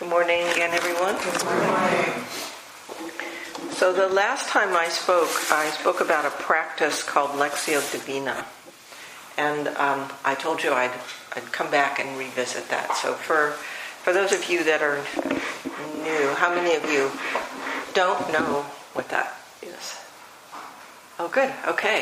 morning again, everyone. Good morning. So the last time I spoke about a practice called Lectio Divina. And I told you I'd come back and revisit that. So for those of you that are new, how many of you don't know what that is? Oh, good. Okay.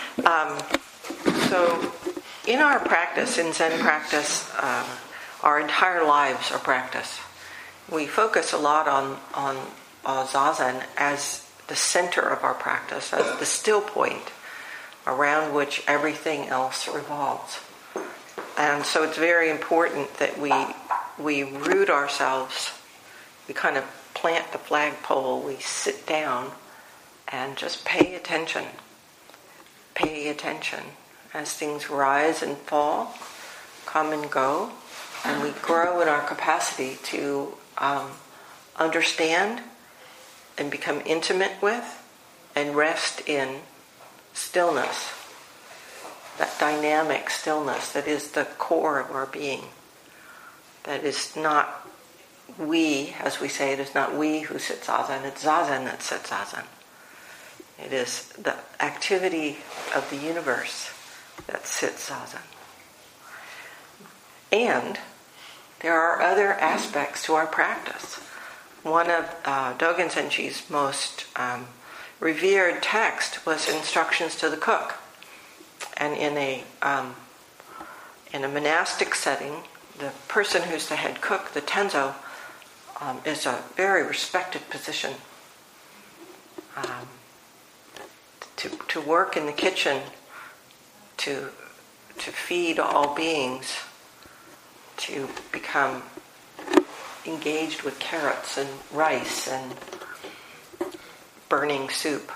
So in our practice, in Zen practice, our entire lives are practice. We focus a lot on Zazen as the center of our practice, as the still point around which everything else revolves. And so it's very important that we root ourselves, we kind of plant the flagpole, we sit down and just pay attention. Pay attention as things rise and fall, come and go, and we grow in our capacity to understand and become intimate with and rest in stillness, that dynamic stillness that is the core of our being. That is not we, as we say, it is not we who sit Zazen, it's Zazen that sits Zazen. It is the activity of the universe that sits Zazen. And there are other aspects to our practice. One of Dogen Zenji's most revered text was Instructions to the Cook. And in a monastic setting, the person who's the head cook, the tenzo, is a very respected position. To work in the kitchen, to feed all beings, to become engaged with carrots and rice and burning soup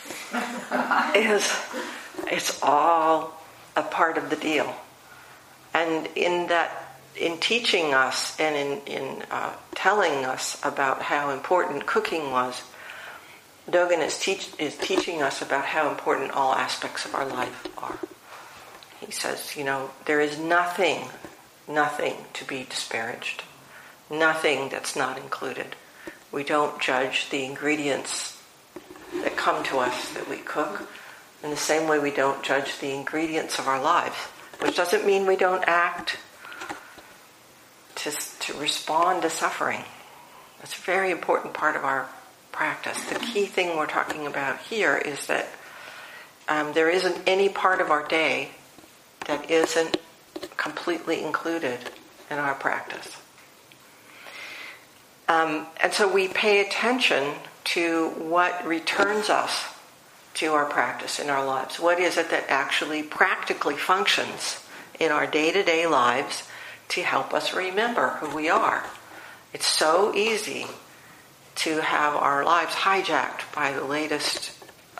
it's all a part of the deal. And in teaching us and in telling us about how important cooking was, Dogen is teaching us about how important all aspects of our life are. He says, there is nothing to be disparaged. Nothing that's not included. We don't judge the ingredients that come to us that we cook in the same way we don't judge the ingredients of our lives, which doesn't mean we don't act to respond to suffering. That's a very important part of our practice. The key thing we're talking about here is that there isn't any part of our day that isn't completely included in our practice. And so we pay attention to what returns us to our practice in our lives. What is it that actually practically functions in our day-to-day lives to help us remember who we are? It's so easy to have our lives hijacked by the latest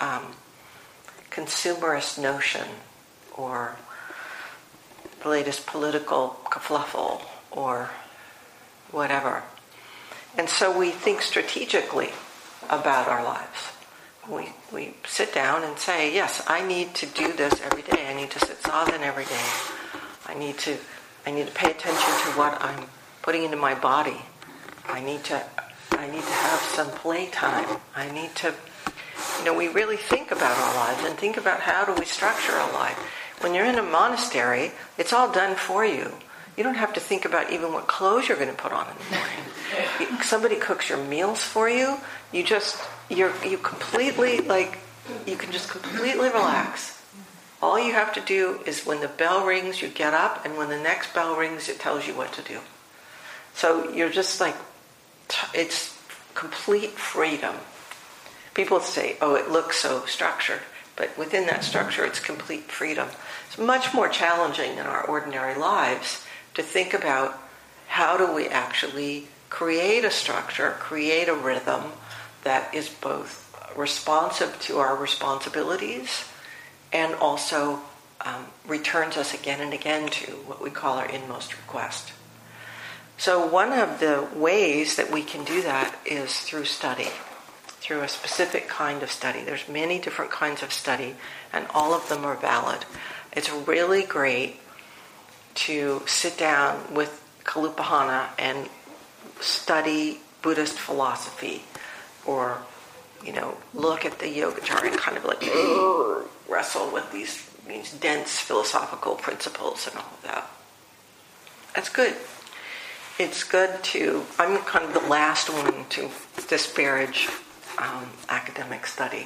consumerist notion or the latest political kerfluffle or whatever. And so we think strategically about our lives. We sit down and say, yes, I need to do this every day. I need to sit Zazen every day. I need to pay attention to what I'm putting into my body. I need to have some playtime. I need to, we really think about our lives and think about how do we structure our life. When you're in a monastery, it's all done for you. You don't have to think about even what clothes you're going to put on in the morning. Somebody cooks your meals for you. You completely, you can just completely relax. All you have to do is when the bell rings, you get up, and when the next bell rings, it tells you what to do. So you're just it's complete freedom. People say, oh, it looks so structured. But within that structure, it's complete freedom. It's much more challenging in our ordinary lives to think about how do we actually create a structure, create a rhythm that is both responsive to our responsibilities and also returns us again and again to what we call our inmost request. So one of the ways that we can do that is through study, through a specific kind of study. There's many different kinds of study, and all of them are valid. It's really great to sit down with Kalupahana and study Buddhist philosophy or, look at the Yogacara and kind of like wrestle with these dense philosophical principles and all of that. That's good. It's good to, I'm kind of the last one to disparage academic study.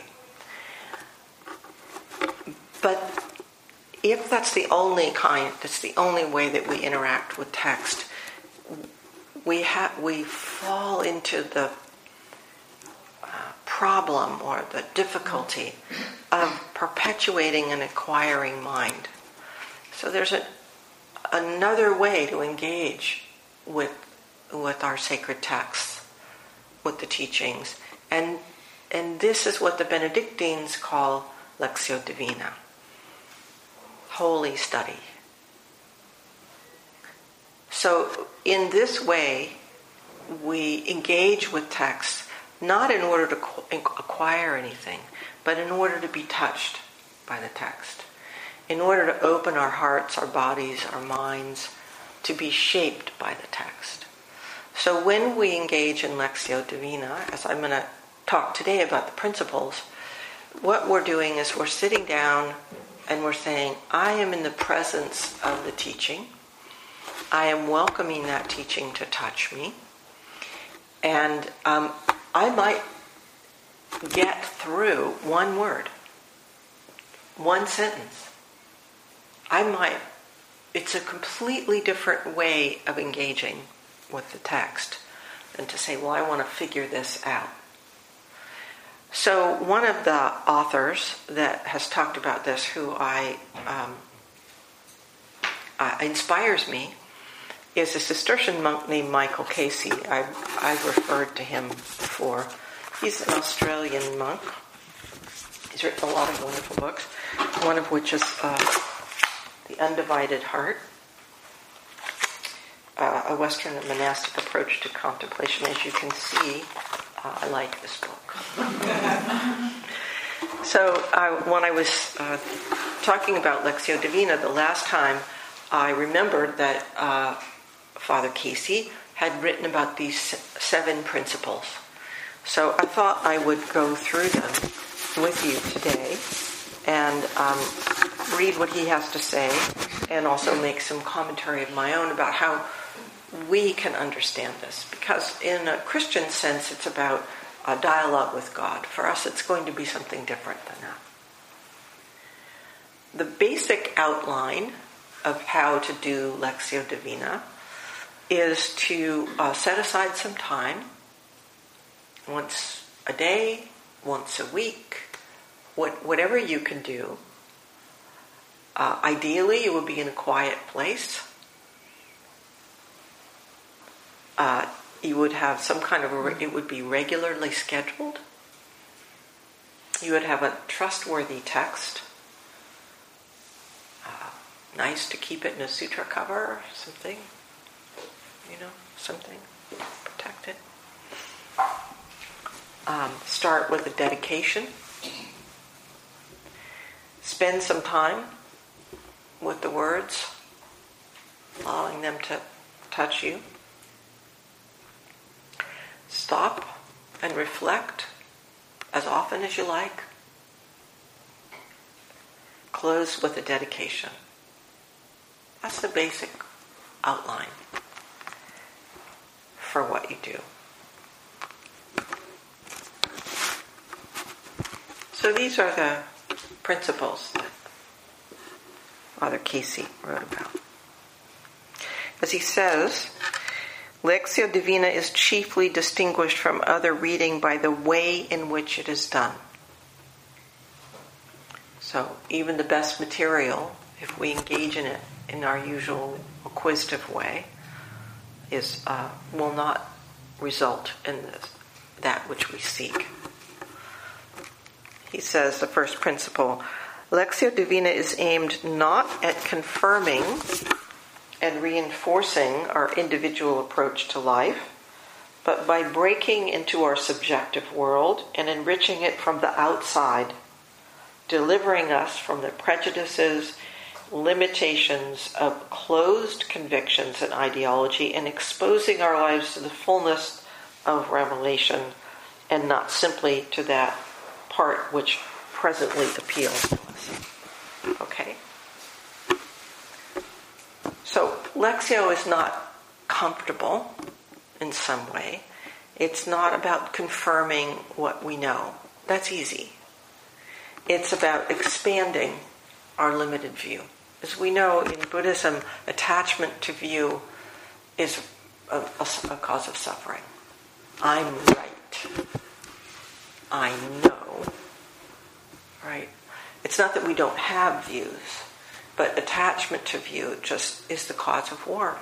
But if that's the only way that we interact with text, we fall into the problem or the difficulty of perpetuating an acquiring mind. So there's another way to engage with our sacred texts, with the teachings, and this is what the Benedictines call Lectio Divina, holy study. So in this way, we engage with texts not in order to acquire anything, but in order to be touched by the text, in order to open our hearts, our bodies, our minds, to be shaped by the text. So when we engage in Lectio Divina, as I'm going to talk today about the principles, what we're doing is we're sitting down and we're saying, I am in the presence of the teaching. I am welcoming that teaching to touch me. And I might get through one word, one sentence. It's a completely different way of engaging with the text than to say, well, I want to figure this out. So one of the authors that has talked about this, who inspires me, is a Cistercian monk named Michael Casey. I've referred to him before. He's an Australian monk. He's written a lot of wonderful books, one of which is The Undivided Heart, a Western monastic approach to contemplation. As you can see, I like this book. So when I was talking about Lectio Divina the last time, I remembered that Father Casey had written about these 7 principles. So I thought I would go through them with you today and read what he has to say and also make some commentary of my own about how we can understand this. Because in a Christian sense, it's about a dialogue with God. For us, it's going to be something different than that. The basic outline of how to do Lectio Divina is to set aside some time, once a day, once a week, whatever you can do. Ideally, you would be in a quiet place. You would have some kind of it would be regularly scheduled. You would have a trustworthy text. Nice to keep it in a sutra cover or something. Something protected. Start with a dedication. Spend some time with the words, allowing them to touch you. Stop and reflect as often as you like. Close with a dedication. That's the basic outline for what you do. So these are the principles that Father Casey wrote about. As he says, Lectio Divina is chiefly distinguished from other reading by the way in which it is done. So even the best material, if we engage in it in our usual acquisitive way, will not result in that which we seek. He says, the first principle, Lectio Divina is aimed not at confirming and reinforcing our individual approach to life, but by breaking into our subjective world and enriching it from the outside, delivering us from the prejudices, limitations of closed convictions and ideology and exposing our lives to the fullness of revelation and not simply to that part which presently appeals to us. Okay? So, Lectio is not comfortable in some way. It's not about confirming what we know. That's easy. It's about expanding our limited view. As we know in Buddhism, attachment to view is a cause of suffering. I'm right. I know. Right? It's not that we don't have views, but attachment to view just is the cause of war.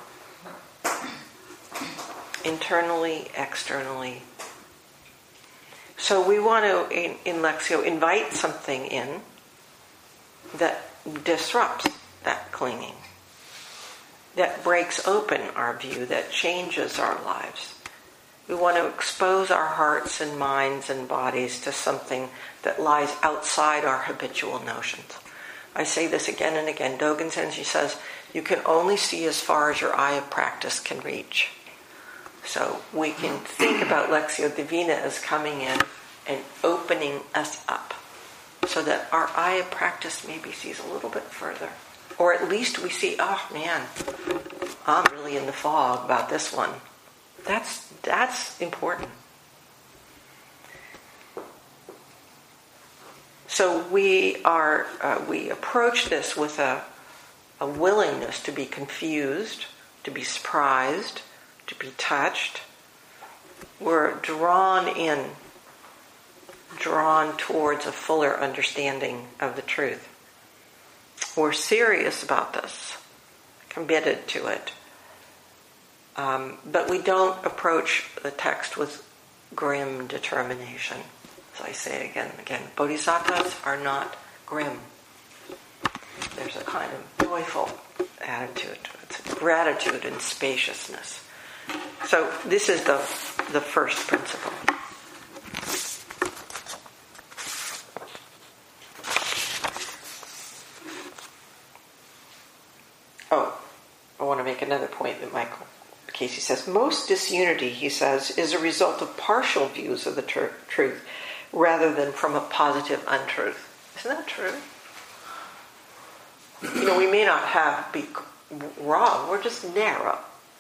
Internally, externally. So we want to, in Lectio, invite something in that disrupts that clinging, that breaks open our view, that changes our lives. We want to expose our hearts and minds and bodies to something that lies outside our habitual notions. I say this again and again. Dogen Zenji says, you can only see as far as your eye of practice can reach. So we can think about Lectio Divina as coming in and opening us up so that our eye of practice maybe sees a little bit further. Or at least we see, oh man, I'm really in the fog about this one. That's important. So we approach this with a willingness to be confused, to be surprised, to be touched. We're drawn towards a fuller understanding of the truth. We're serious about this, committed to it. But we don't approach the text with grim determination. As I say again and again, bodhisattvas are not grim. There's a kind of joyful attitude. It's gratitude and spaciousness. So this is the first principle. Oh, I want to make another point that Michael Casey says. Most disunity, he says, is a result of partial views of the truth rather than from a positive untruth. Isn't that true? We may not be wrong, we're just narrow.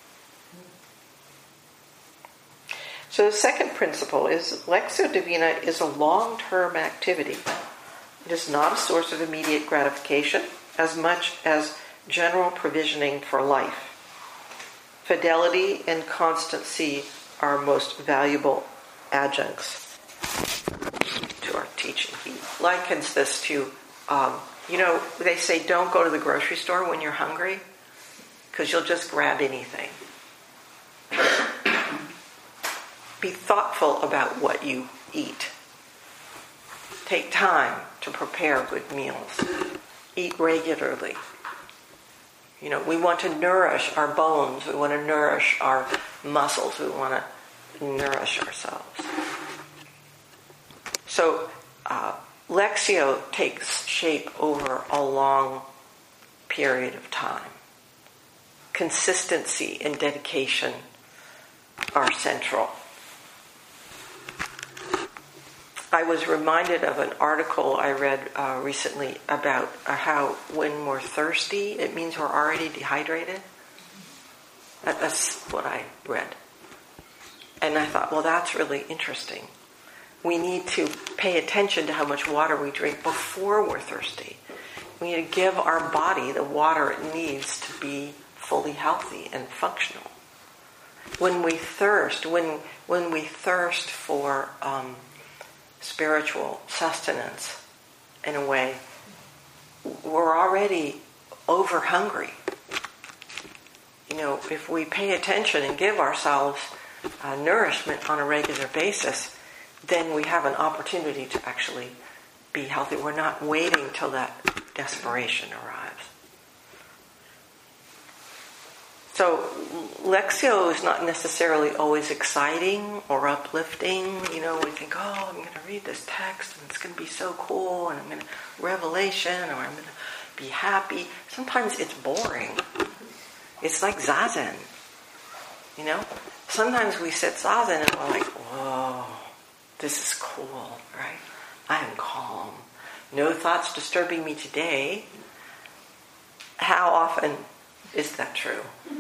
So the second principle is Lectio Divina is a long-term activity. It is not a source of immediate gratification as much as general provisioning for life. Fidelity and constancy are most valuable adjuncts to our teaching. He likens this to, they say don't go to the grocery store when you're hungry because you'll just grab anything. Be thoughtful about what you eat. Take time to prepare good meals. Eat regularly. We want to nourish our bones. We want to nourish our muscles. We want to nourish ourselves. So, Lectio takes shape over a long period of time. Consistency and dedication are central. I was reminded of an article I read recently about how when we're thirsty, it means we're already dehydrated. That's what I read. And I thought, well, that's really interesting. We need to pay attention to how much water we drink before we're thirsty. We need to give our body the water it needs to be fully healthy and functional. When we thirst, when we thirst for spiritual sustenance, in a way, we're already over hungry. If we pay attention and give ourselves nourishment on a regular basis, then we have an opportunity to actually be healthy. We're not waiting till that desperation arrives. So, Lectio is not necessarily always exciting or uplifting. We think, oh, I'm going to read this text and it's going to be so cool and revelation, or I'm going to be happy. Sometimes it's boring. It's like zazen. Sometimes we sit zazen and we're like, whoa, this is cool, right? I am calm. No thoughts disturbing me today. How often is that true?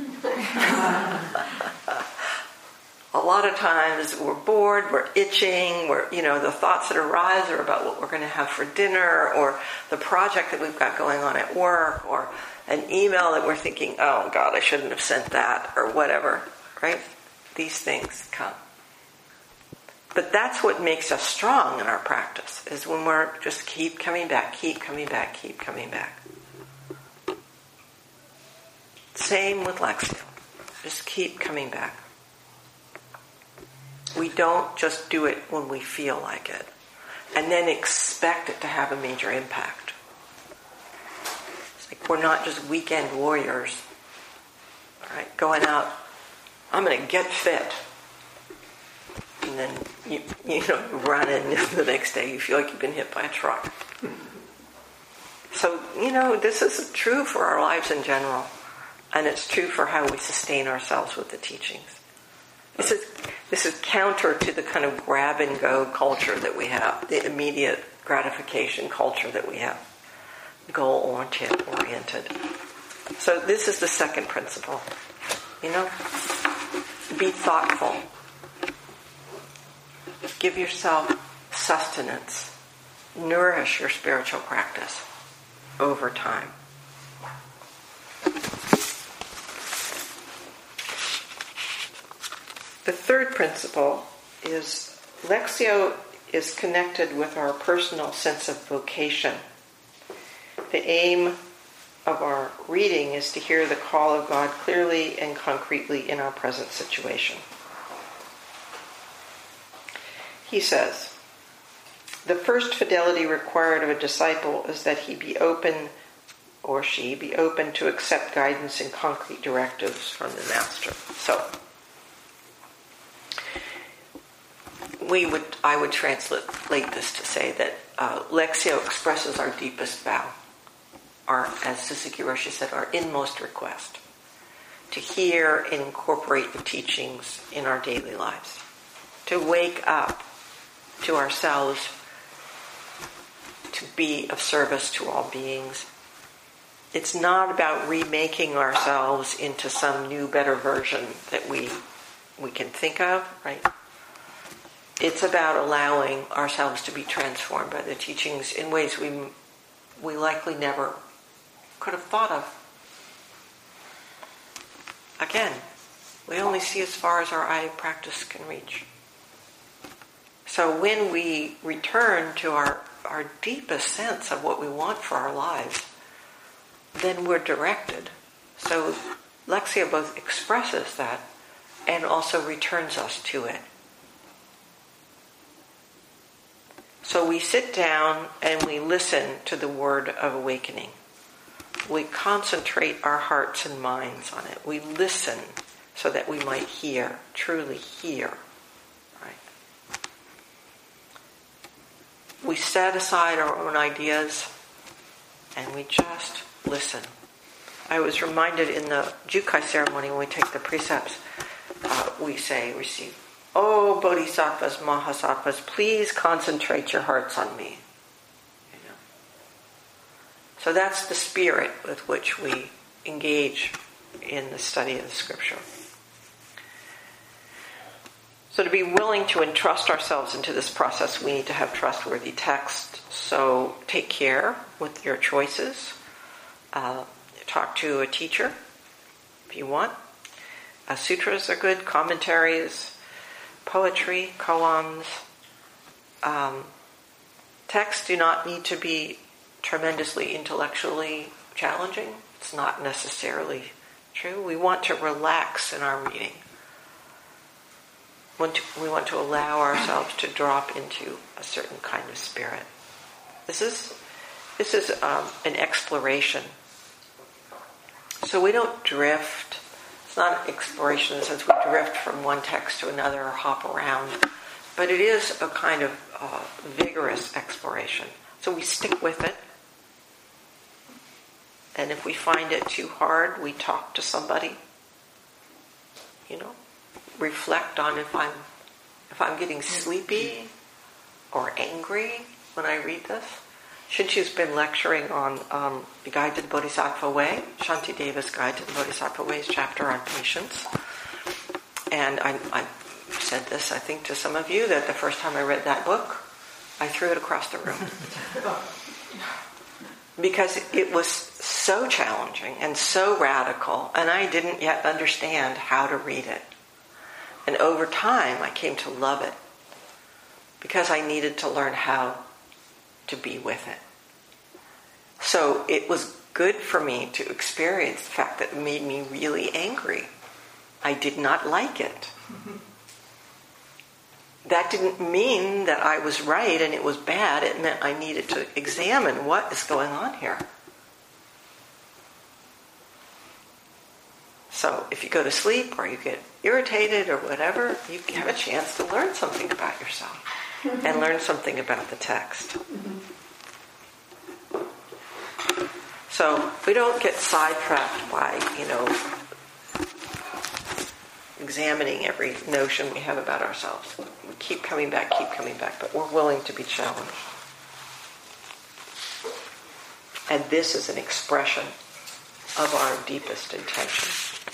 A lot of times we're bored, we're itching, the thoughts that arise are about what we're going to have for dinner, or the project that we've got going on at work, or an email that we're thinking, oh God, I shouldn't have sent that, or whatever, right? These things come. But that's what makes us strong in our practice, is when we're just keep coming back, keep coming back, keep coming back. Same with Lectio. Just keep coming back. We don't just do it when we feel like it and then expect it to have a major impact. It's like we're not just weekend warriors, right? Going out, I'm going to get fit. And then you run in the next day, you feel like you've been hit by a truck. So, this is true for our lives in general. And it's true for how we sustain ourselves with the teachings. This is counter to the kind of grab and go culture that we have, the immediate gratification culture that we have, goal-oriented. So this is the second principle. Be thoughtful. Give yourself sustenance. Nourish your spiritual practice over time. The third principle is Lectio is connected with our personal sense of vocation. The aim of our reading is to hear the call of God clearly and concretely in our present situation. He says, the first fidelity required of a disciple is that he be open, or she be open to accept guidance and concrete directives from the master. So, I would translate this to say that Lectio expresses our deepest vow, as Suzuki Roshi said, our inmost request, to hear and incorporate the teachings in our daily lives, to wake up to ourselves, to be of service to all beings. It's not about remaking ourselves into some new, better version that we can think of, right? It's about allowing ourselves to be transformed by the teachings in ways we likely never could have thought of. Again, we only see as far as our eye practice can reach. So when we return to our deepest sense of what we want for our lives, then we're directed. So Lectio both expresses that and also returns us to it. So we sit down and we listen to the word of awakening. We concentrate our hearts and minds on it. We listen so that we might hear, truly hear. Right? We set aside our own ideas and we just listen. I was reminded in the Jukai ceremony when we take the precepts, we say, receive, "Oh, Bodhisattvas, Mahasattvas, please concentrate your hearts on me." So that's the spirit with which we engage in the study of the scripture. So to be willing to entrust ourselves into this process, we need to have trustworthy text. So take care with your choices. Talk to a teacher if you want. Sutras are good, commentaries, poetry, koans. Texts do not need to be tremendously intellectually challenging. It's not necessarily true. We want to relax in our reading. We want to allow ourselves to drop into a certain kind of spirit. This is an exploration. So we don't drift. It's not an exploration in the sense we drift from one text to another or hop around. But it is a kind of vigorous exploration. So we stick with it. And if we find it too hard, we talk to somebody. Reflect on if I'm getting sleepy or angry when I read this. Shinchu's been lecturing on the Guide to the Bodhisattva Way, Shantideva's Guide to the Bodhisattva Way's chapter on patience. And I said this, I think, to some of you, that the first time I read that book, I threw it across the room. Because it was so challenging and so radical, and I didn't yet understand how to read it. And over time, I came to love it, because I needed to learn how to be with it. So it was good for me to experience the fact that it made me really angry. I did not like it. That didn't mean that I was right and it was bad. It meant I needed to examine what is going on here. So if you go to sleep or you get irritated or whatever, you have a chance to learn something about yourself and learn something about the text. So we don't get sidetracked by, examining every notion we have about ourselves. We keep coming back, but we're willing to be challenged. And this is an expression of our deepest intention.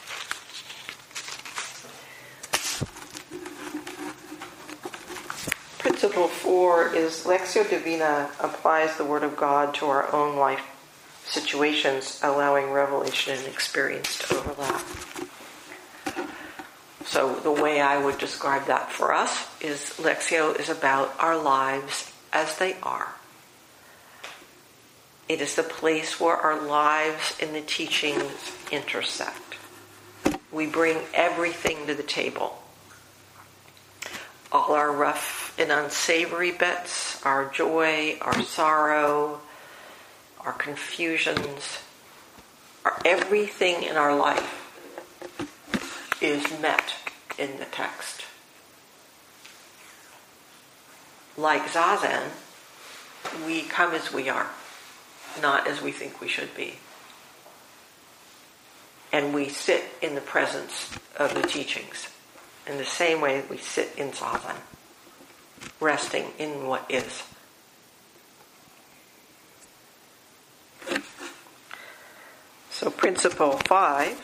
Principle 4 is Lectio Divina applies the Word of God to our own life situations, allowing revelation and experience to overlap. So the way I would describe that for us is Lectio is about our lives as they are. It is the place where our lives and the teachings intersect. We bring everything to the table. All our rough and unsavory bits, our joy, our sorrow, our confusions, everything in our life is met in the text. Like Zazen, we come as we are, not as we think we should be. And we sit in the presence of the teachings in the same way we sit in Zazen, resting in what is. So principle 5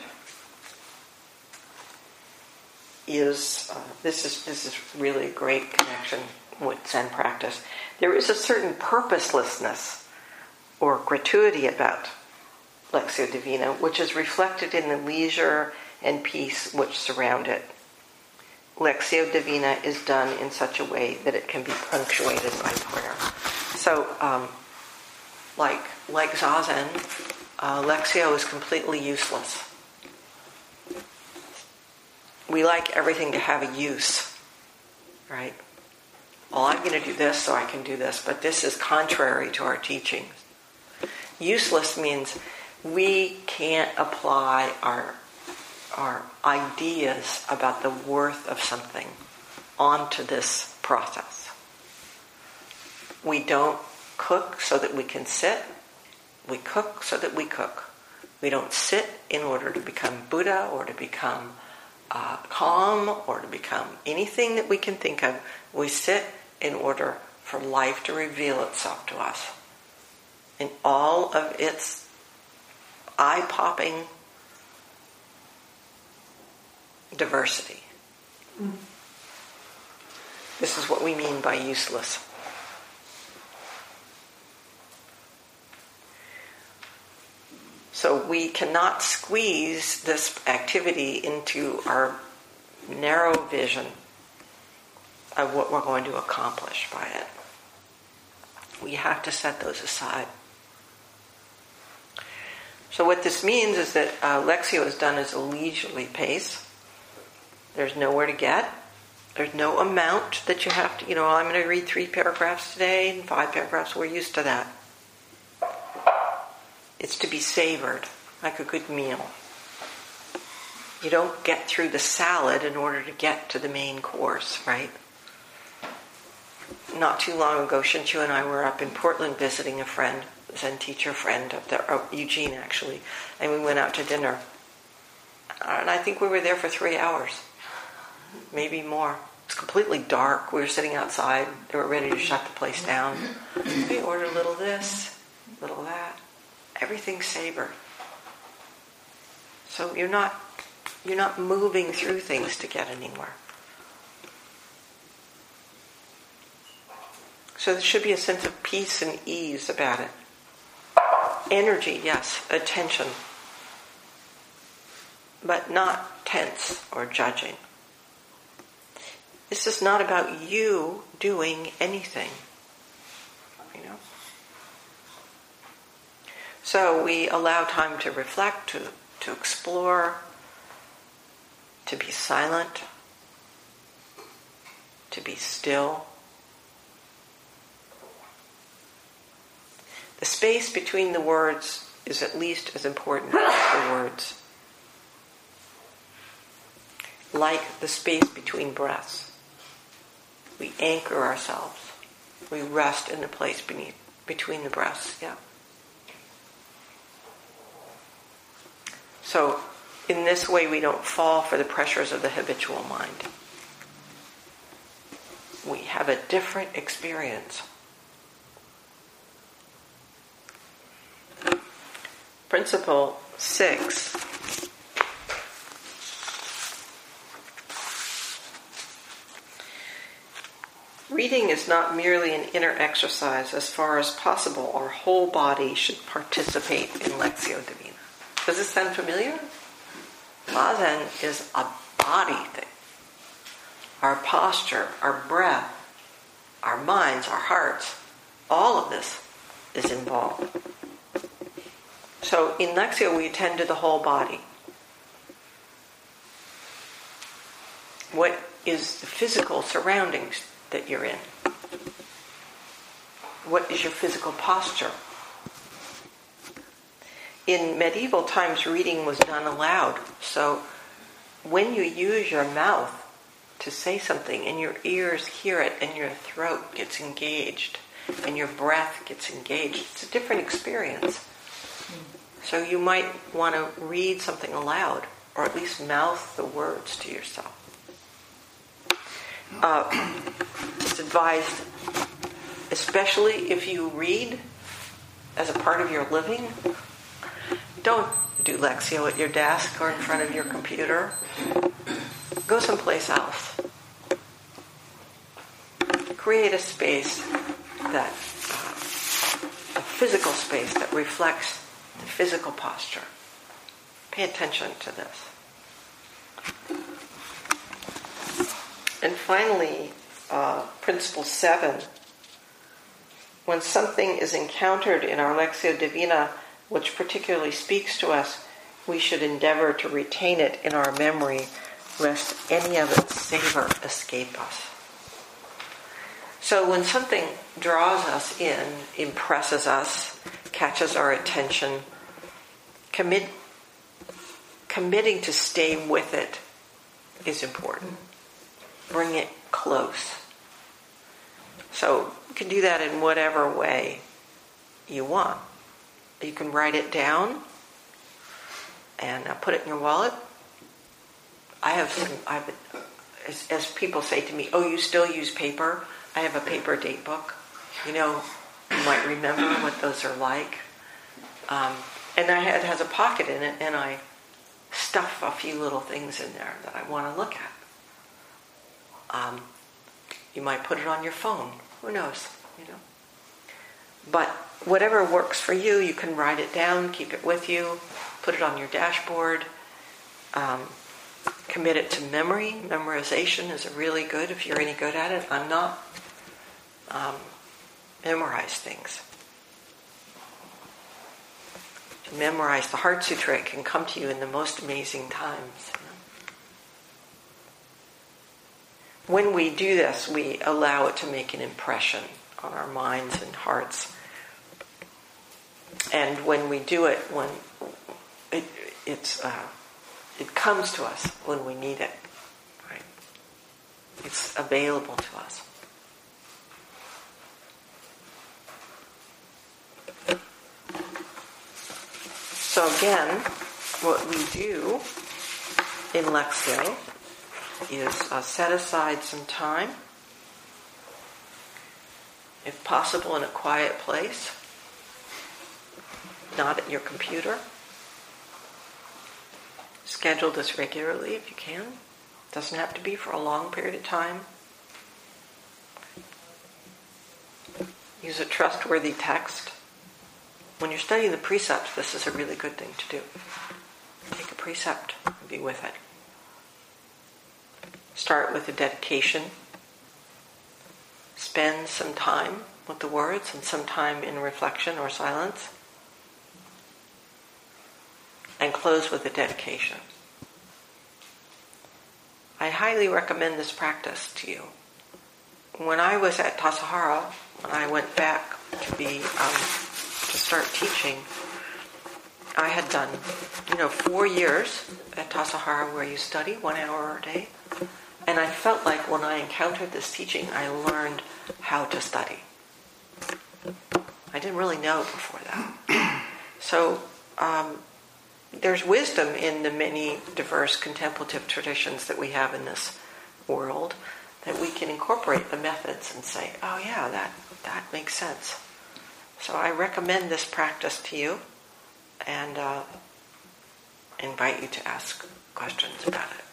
is this is really a great connection with Zen practice. There is a certain purposelessness or gratuity about Lectio Divina, which is reflected in the leisure and peace which surround it. Lectio Divina is done in such a way that it can be punctuated by prayer. So, like Zazen, Lectio is completely useless. We like everything to have a use, right? Well, I'm going to do this so I can do this, but this is contrary to our teachings. Useless means we can't apply our ideas about the worth of something onto this process. We don't cook so that we can sit. We cook so that we cook. We don't sit in order to become Buddha or to become calm or to become anything that we can think of. We sit in order for life to reveal itself to us in all of its eye-popping diversity. This is what we mean by useless. So we cannot squeeze this activity into our narrow vision of what we're going to accomplish by it. We have to set those aside. So what this means is that Lectio is done as a leisurely pace. There's nowhere to get. There's no amount that you have to, I'm going to read 3 paragraphs today and 5 paragraphs. We're used to that. It's to be savored, like a good meal. You don't get through the salad in order to get to the main course, right? Not too long ago, Shinchu and I were up in Portland visiting a friend Zen teacher friend of Eugene, actually, and we went out to dinner. And I think we were there for 3 hours, maybe more. It's completely dark. We were sitting outside. They were ready to shut the place down. We ordered a little this, a little that. Everything savored. So you're not moving through things to get anywhere. So there should be a sense of peace and ease about it. Energy, yes, attention. But not tense or judging. This is not about you doing anything. You know? So we allow time to reflect, to explore, to be silent, to be still. The space between the words is at least as important as the words. Like the space between breaths. We anchor ourselves. We rest in the place between the breaths. Yeah. So, in this way, we don't fall for the pressures of the habitual mind. We have a different experience. Principle 6. Reading is not merely an inner exercise. As far as possible, our whole body should participate in Lectio Divina. Does this sound familiar? Zazen is a body thing. Our posture, our breath, our minds, our hearts, all of this is involved. So in Lectio we attend to the whole body. What is the physical surroundings that you're in? What is your physical posture? In medieval times, reading was done aloud. So when you use your mouth to say something and your ears hear it and your throat gets engaged and your breath gets engaged, it's a different experience. So you might want to read something aloud or at least mouth the words to yourself. It's advised, especially if you read as a part of your living, don't do Lectio at your desk or in front of your computer. Go someplace else. Create a space a physical space that reflects the physical posture. Pay attention to this. And finally, principle 7. When something is encountered in our Lectio Divina which particularly speaks to us, we should endeavor to retain it in our memory, lest any of its savor escape us. So when something draws us in, impresses us, catches our attention, committing to stay with it is important. Bring it close. So you can do that in whatever way you want. You can write it down and put it in your wallet. As people say to me, "Oh, you still use paper?" I have a paper date book. You might remember what those are like. And it has a pocket in it, and I stuff a few little things in there that I want to look at. You might put it on your phone. Who knows? But whatever works for you, you can write it down, keep it with you, put it on your dashboard, commit it to memory. Memorization is really good if you're any good at it. I'm not. Memorize things. To memorize the Heart Sutra, it can come to you in the most amazing times. When we do this, we allow it to make an impression on our minds and hearts. And when we do it, when it comes to us when we need it. Right? It's available to us. So again, what we do in Lectio is set aside some time, if possible in a quiet place, not at your computer. Schedule this regularly if you can. Doesn't have to be for a long period of time. Use a trustworthy text. When you're studying the precepts, this is a really good thing to do. Take a precept and be with it. Start with a dedication. Spend some time with the words and some time in reflection or silence. And close with a dedication. I highly recommend this practice to you. When I was at Tassajara, when I went back to start teaching, I had done, 4 years at Tassajara where you study 1 hour a day. And I felt like when I encountered this teaching, I learned how to study. I didn't really know before that. So there's wisdom in the many diverse contemplative traditions that we have in this world, that we can incorporate the methods and say, oh yeah, that makes sense. So I recommend this practice to you and invite you to ask questions about it.